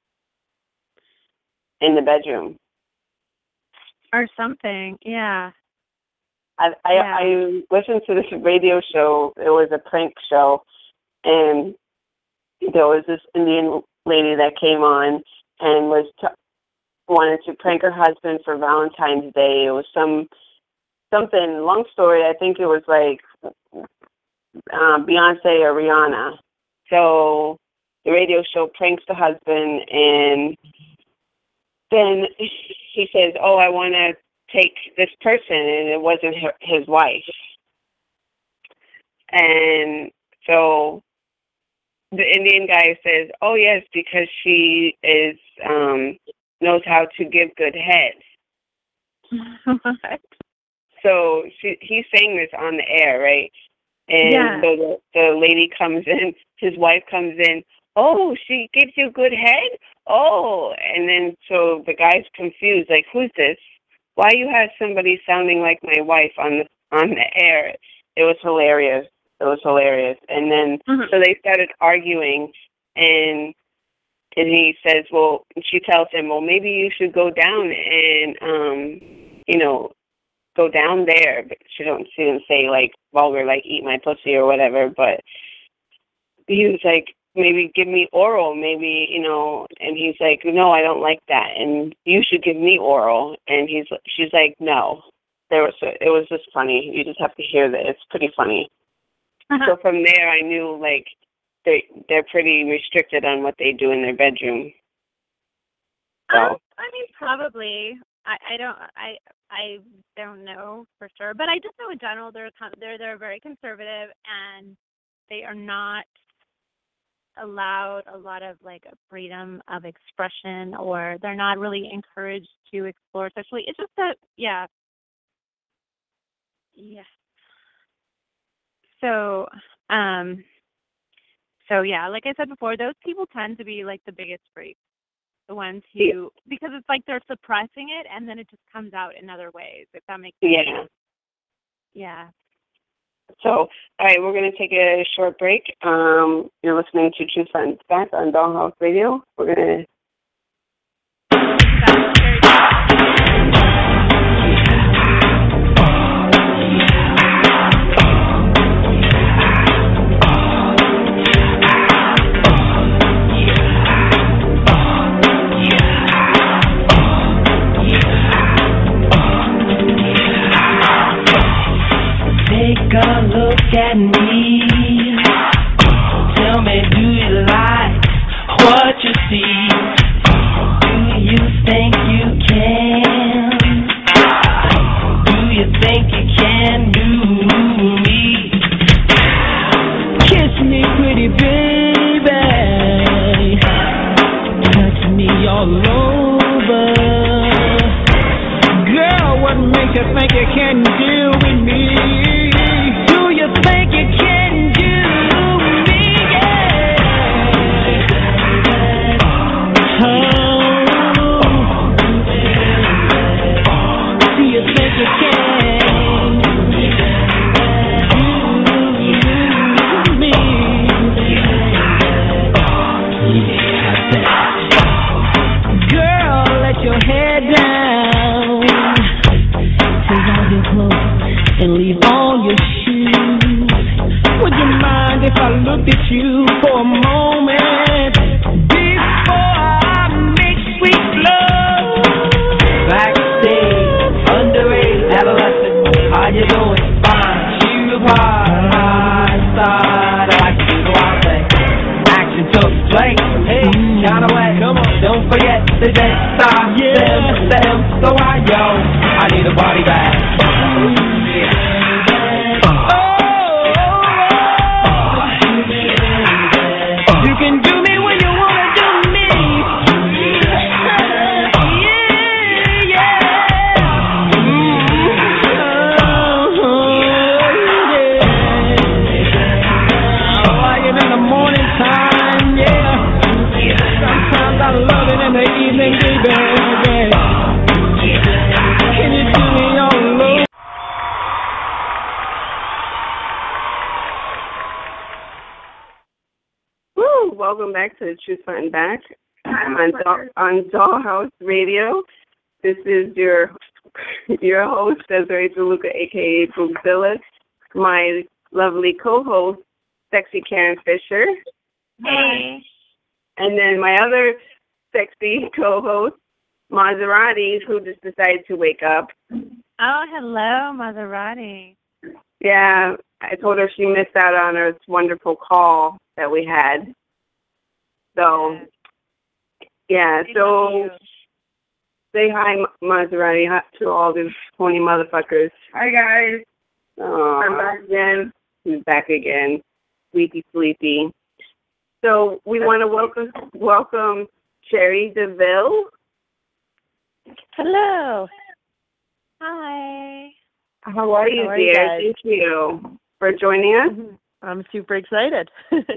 in the bedroom. Or something, yeah. I I, yeah. I listened to this radio show. It was a prank show, and there was this Indian lady that came on and was t- wanted to prank her husband for Valentine's Day. It was some something long story. I think it was like uh, Beyonce or Rihanna. So the radio show pranks the husband, and then he says, "Oh, I want to take this person," and it wasn't her, his wife. And so the Indian guy says, "Oh yes, because she is um, knows how to give good head." What? So she, he's saying this on the air, right? And yeah. so the, the lady comes in, his wife comes in. Oh, she gives you good head? Oh, and then so the guy's confused, like, who's this? Why you have somebody sounding like my wife on the on the air? It was hilarious. It was hilarious. And then mm-hmm. so they started arguing, and And he says, well, she tells him, well, maybe you should go down and, um, you know, go down there. But she don't she didn't say, like, vulgar, like, eat my pussy or whatever. But he was like, maybe give me oral, maybe, you know. And he's like, no, I don't like that. And you should give me oral. And he's she's like, no. There was a, it was just funny. You just have to hear that. It's pretty funny. Uh-huh. So from there, I knew, like, they they're pretty restricted on what they do in their bedroom. So um, I mean, probably. I, I don't I I don't know for sure, but I just know in general they're they're they're very conservative and they are not allowed a lot of like freedom of expression, or they're not really encouraged to explore sexually. It's just that yeah yeah. So um. So, yeah, like I said before, those people tend to be, like, the biggest freaks, the ones who, because it's like they're suppressing it, and then it just comes out in other ways, if that makes sense. Yeah. Yeah. So, all right, we're going to take a short break. Um, you're listening to Truth Front Back on Dollhouse Radio. We're going to... At me, tell me, do you like what you see? Do you think you can? Do you think you can do me? Kiss me, pretty baby, touch me all over. Girl, what makes you think you can deal with me? Think you can do me, yeah. Oh, do you think you can do me? Girl, let your head down, take off your clothes and leave all your shoes. Would you mind if I looked at you for a moment before I make sweet love? Backstage, underage, adolescent, how you doing? Fine, shoot apart, I thought I like to do the wild thing. Action took place, hey, shine away, come on, don't forget the dance stop, yeah. Them, them, so I yo, I need a body bag. Yeah. Welcome back to the Truth Front Back on, Doll, on Dollhouse Radio. This is your your host, Desiree DeLuca, a k a. Boogzilla, my lovely co-host, Sexy Karen Fisher. Hey. And then my other sexy co-host, Maserati, who just decided to wake up. Oh, hello, Maserati. Yeah, I told her she missed out on her wonderful call that we had. So, yeah, so say hi, Maserati, hi to all these pony motherfuckers. Hi, guys. Oh, I'm back again. He's back again. Sleepy, sleepy. So we want to welcome welcome Cherry DeVille. Hello. Hi. How are you, How are dear? you guys? Thank you for joining us. I'm super excited.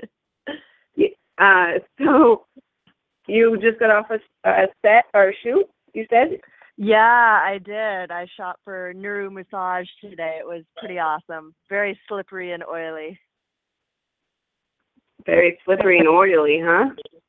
uh, so you just got off a, a set or a shoot, you said? Yeah, I did. I shot for Nuru Massage today. It was pretty awesome. Very slippery and oily. Very slippery and oily, huh?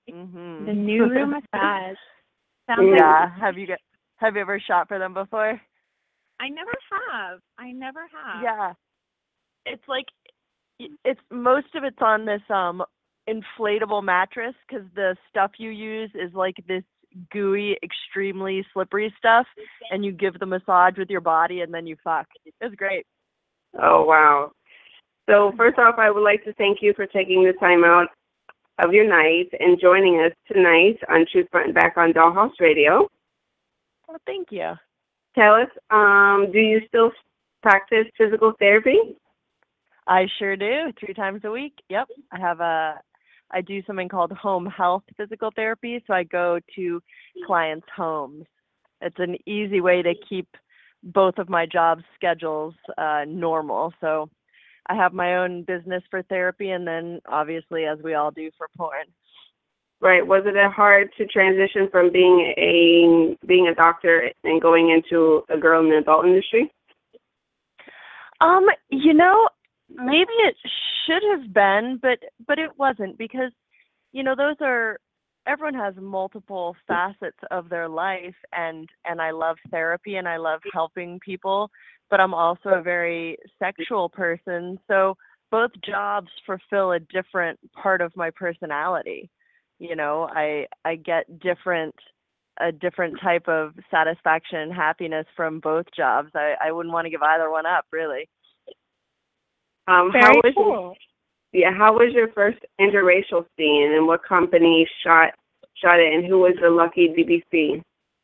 Mhm. The new room massage. Sounds yeah. like Have you got, have you ever shot for them before? I never have. I never have. Yeah. It's like it's most of it's on this um inflatable mattress because the stuff you use is like this gooey, extremely slippery stuff, and you give the massage with your body and then you fuck. It's great. Oh, wow. So first off, I would like to thank you for taking the time out of your night and joining us tonight on Truth Front and Back on Dollhouse Radio. Well, thank you. Tell us, um, do you still practice physical therapy? I sure do. Three times a week. Yep. I have a, I do something called home health physical therapy. So I go to clients' homes. It's an easy way to keep both of my job schedules uh, normal. So I have my own business for therapy, and then obviously, as we all do, for porn. Right. Was it hard to transition from being a being a doctor and going into a girl in the adult industry? Um, you know, maybe it should have been, but but it wasn't because, you know, those are everyone has multiple facets of their life, and and I love therapy and I love helping people, but I'm also a very sexual person, so both jobs fulfill a different part of my personality. You know, I I get different a different type of satisfaction and happiness from both jobs. I, I wouldn't want to give either one up, really. Um, Very how was cool. Your, yeah, how was your first interracial scene, and what company shot shot it, and who was the lucky D B C?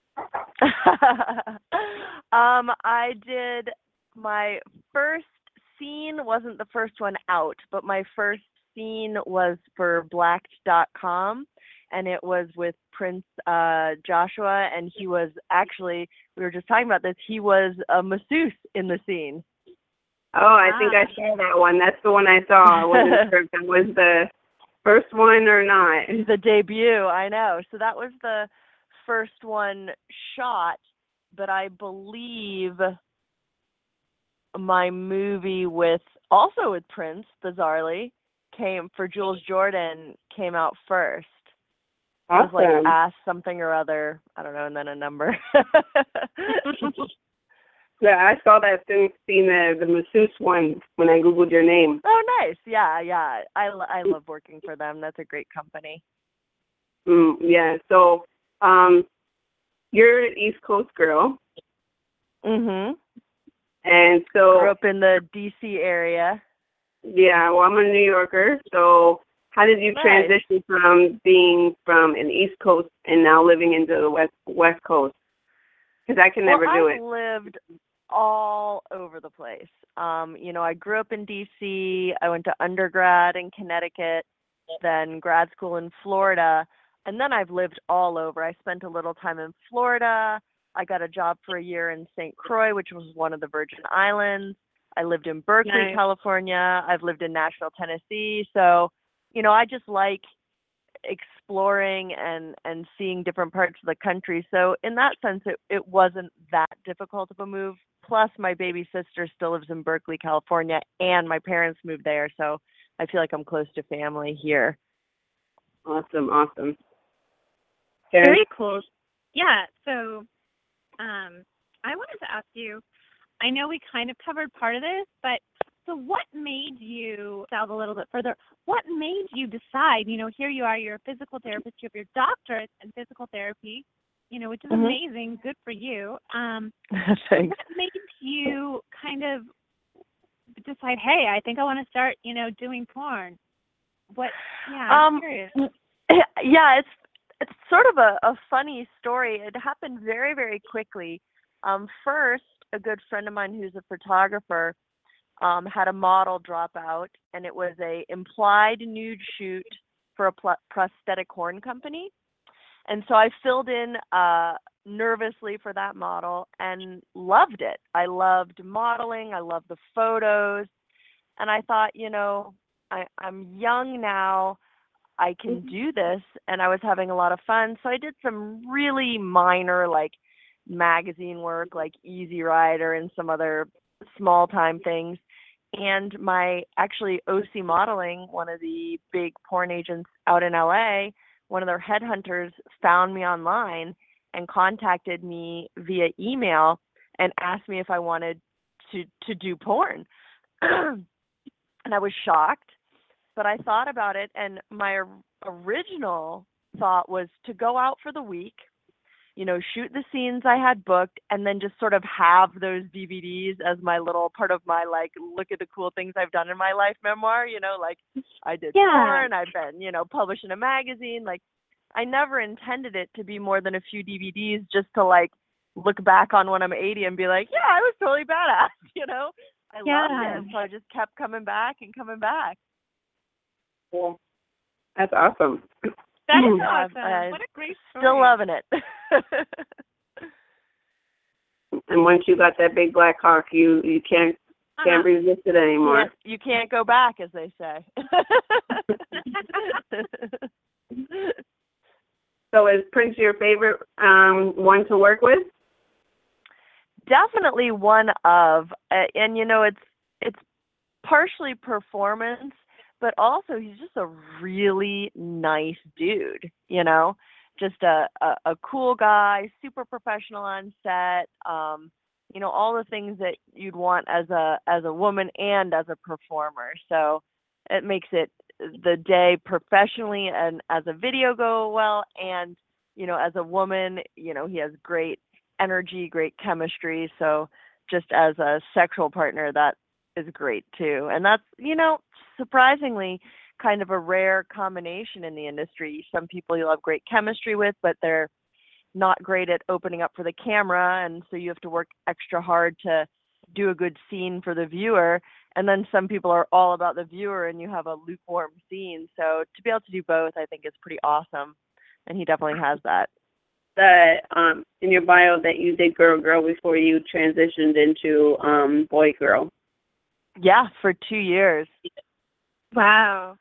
um, I did my first scene wasn't the first one out, but my first scene was for Blacked dot com, and it was with Prince uh, Joshua, and he was actually, we were just talking about this, he was a masseuse in the scene. Oh, I think I saw that one. That's the one I saw. I wasn't sure if that was the first one or not. The debut, I know. So that was the first one shot, but I believe my movie with, also with Prince, bizarrely, came for Jules Jordan came out first. Awesome. It was like ask something or other, I don't know, and then a number. Yeah, I saw that thing, seen the the masseuse one when I googled your name. Oh, nice. Yeah, yeah. I, I love working for them. That's a great company. Mm, yeah. So, um, you're an East Coast girl. Mhm. And so grew up in the D C area. Yeah, well, I'm a New Yorker. So, how did you Nice. transition from being from an East Coast and now living into the West West Coast? Because I can well, never do I've it. lived all over the place. Um, you know, I grew up in D C. I went to undergrad in Connecticut, then grad school in Florida, and then I've lived all over. I spent a little time in Florida. I got a job for a year in Saint Croix, which was one of the Virgin Islands. I lived in Berkeley, Nice. California. I've lived in Nashville, Tennessee. So, you know, I just like exploring and and seeing different parts of the country. So in that sense, it, it wasn't that difficult of a move. Plus, my baby sister still lives in Berkeley, California, and my parents moved there. So I feel like I'm close to family here. Awesome, awesome. Very cool. Yeah, so um, I wanted to ask you, I know we kind of covered part of this, but so what made you delve a little bit further? What made you decide, you know, here you are, you're a physical therapist, you have your doctorate in physical therapy, you know, which is Mhm. amazing, good for you. Um, Thanks. what made you kind of decide, hey, I think I want to start, you know, doing porn? What, yeah, I'm Um, curious. Yeah, it's it's sort of a, a funny story. It happened very, very quickly. Um, first, a good friend of mine who's a photographer um, had a model drop out, and it was a implied nude shoot for a pl- prosthetic horn company. And so I filled in uh, nervously for that model and loved it. I loved modeling. I loved the photos. And I thought, you know, I, I'm young now. I can do this. And I was having a lot of fun. So I did some really minor, like, magazine work, like Easy Rider and some other small time things. And my actually O C Modeling, one of the big porn agents out in L A, one of their headhunters found me online and contacted me via email and asked me if I wanted to, to do porn. And I was shocked, but I thought about it, and my original thought was to go out for the week, you know, shoot the scenes I had booked, and then just sort of have those D V Ds as my little part of my, like, look at the cool things I've done in my life memoir, you know, like I did Yeah. porn, I've been, you know, published in a magazine. Like, I never intended it to be more than a few D V Ds just to, like, look back on when I'm eighty and be like, yeah, I was totally badass, you know? I Yeah. loved it. So I just kept coming back and coming back. Cool. That's awesome. That is Yeah, awesome. I- What a great story. Still loving it. And once you got that big black hawk, you you can't can't Uh-huh. resist it anymore. Can't- you can't go back, as they say. So is Prince your favorite um, one to work with? Definitely one of, uh, and you know, it's it's partially performance, but also he's just a really nice dude, you know, just a, a, a cool guy, super professional on set, um, you know, all the things that you'd want as a as a woman and as a performer. So it makes it the day professionally and as a video go well, and, you know, as a woman, you know, he has great energy, great chemistry. So just as a sexual partner, that is great too. And that's, you know, surprisingly kind of a rare combination in the industry. Some people you'll have great chemistry with, but they're not great at opening up for the camera, and so you have to work extra hard to do a good scene for the viewer. And then some people are all about the viewer and you have a lukewarm scene. So to be able to do both, I think is pretty awesome. And he definitely has that. That um, in your bio that you did girl girl before you transitioned into um, boy girl. Yeah, for two years. Wow.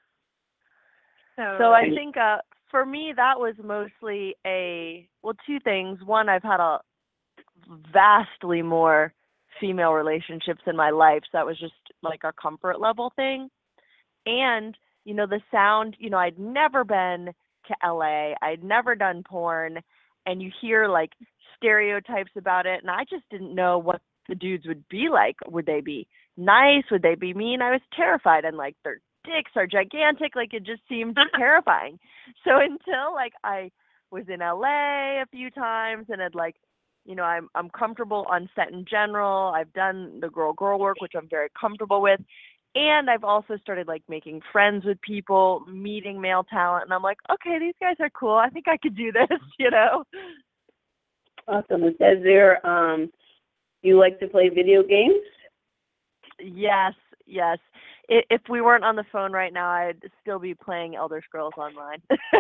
So, So I think uh, for me, that was mostly a, well, two things. One, I've had a vastly more female relationships in my life. So that was just like a comfort level thing. And, you know, the sound, you know, I'd never been to L A. I'd never done porn. And you hear like stereotypes about it. And I just didn't know what the dudes would be like. Would they be nice? Would they be mean? I was terrified. And like their dicks are gigantic. Like it just seemed terrifying. So until like I was in L A a few times and had like, you know, I'm I'm comfortable on set in general. I've done the girl girl work, which I'm very comfortable with. And I've also started like making friends with people, meeting male talent, and I'm like, okay, these guys are cool. I think I could do this, you know. Awesome. It says there, um, you like to play video games? Yes, yes. I, if we weren't on the phone right now, I'd still be playing Elder Scrolls Online.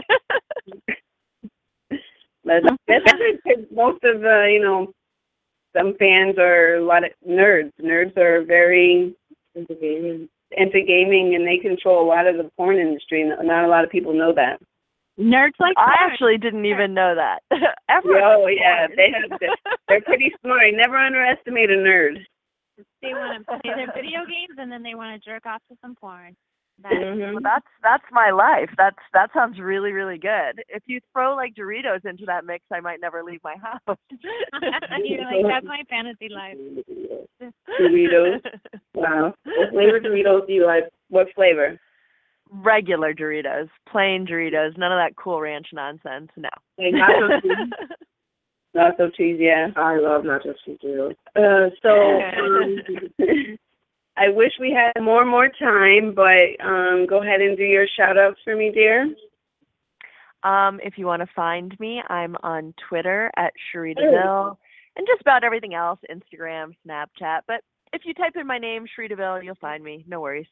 That's, that's because most of the, you know, some fans are a lot of nerds. Nerds are very into gaming. into gaming, and they control a lot of the porn industry. Not a lot of people know that. Nerds like I porn. actually didn't even know that. Ever. Oh yeah, they have. They're pretty smart. Never underestimate a nerd. They want to play their video games and then they want to jerk off to some porn. That, Well, that's that's my life. That's that sounds really really good. If you throw like Doritos into that mix, I might never leave my house. You're like, that's my fantasy life. Doritos. Wow. What flavor Doritos do you like? What flavor? Regular Doritos, plain Doritos, none of that Cool Ranch nonsense. No. Like nacho cheese. Nacho cheese, yeah. I love nacho cheese Doritos. Uh, so um, I wish we had more and more time, but um, go ahead and do your shout outs for me, dear. Um, if you want to find me, I'm on Twitter at Cherie DeVille, and just about everything else, Instagram, Snapchat. But if you type in my name, Cherie DeVille, you'll find me. No worries.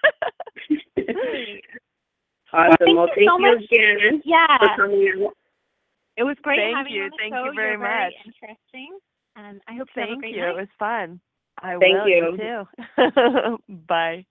Awesome. Thank Well, you thank so you much. again Yeah. for coming out. It was great Thank having you. you on the Thank show. you very You're much. interesting. And I hope you have a Thank great you. night. It was fun. I Thank will. you. too. Bye.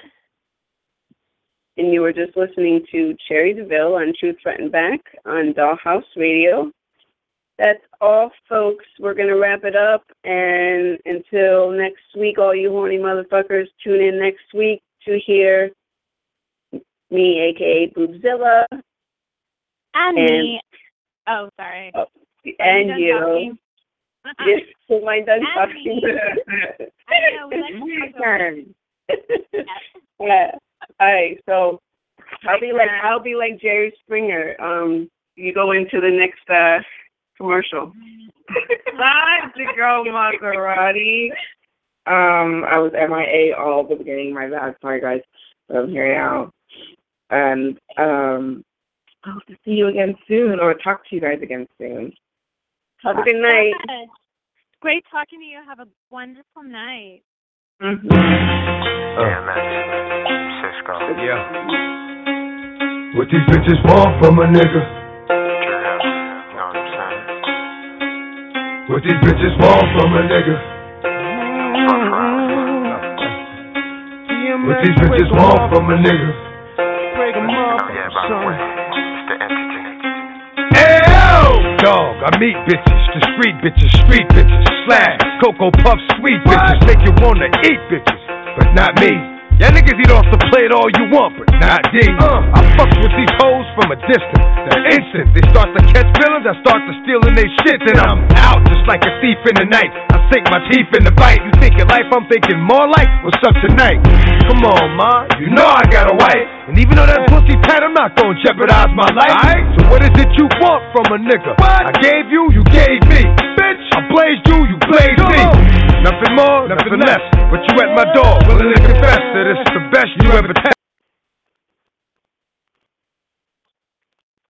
And you were just listening to Cherie DeVille on Truth Front and Back on Dollhouse Radio. That's all, folks. We're going to wrap it up. And until next week, all you horny motherfuckers, tune in next week to hear me, a k a. Boobzilla, And, and me. Oh, sorry. Oh, and Are you. Yes, so my done And talking. me. I know, we like to talk over. Yes. Yeah. All right, so I'll be like I'll be like Jerry Springer. Um, you go into the next uh commercial. Time to go, Maserati. Um, I was M I A all the beginning. My bad. Sorry, guys. But I'm here now. And um, I hope to see you again soon, or talk to you guys again soon. Have a good night. Good. Great talking to you. Have a wonderful night. Mm-hmm. Yeah, man. Cisco. Yeah. What these bitches want from a nigga? You know what I'm saying? What these bitches want from a nigga? What these bitches want from a nigga? Break 'em up. Oh, yeah, by the way, it's the entity. Hey, dog, I meet bitches, the street bitches, street bitches, slash, Cocoa Puff, sweet bitches, make you wanna eat bitches, but not me. Y'all niggas eat off the plate all you want, but not D. Uh, I fucks with these hoes from a distance. The instant they start to catch feelings, I start to stealing they shit, then I'm out just like a thief in the night. I sink my teeth in the bite. You thinking life, I'm thinking more like what's up tonight. Come on, ma, you know I got a wife, and even though that pussy tight, I'm not gonna jeopardize my life. Right? So what is it you want from a nigga? What? I gave you, you gave me, bitch. I blazed you, you blazed me. Nothing more, nothing less. But you at my door, willing to confess that it's the best you ever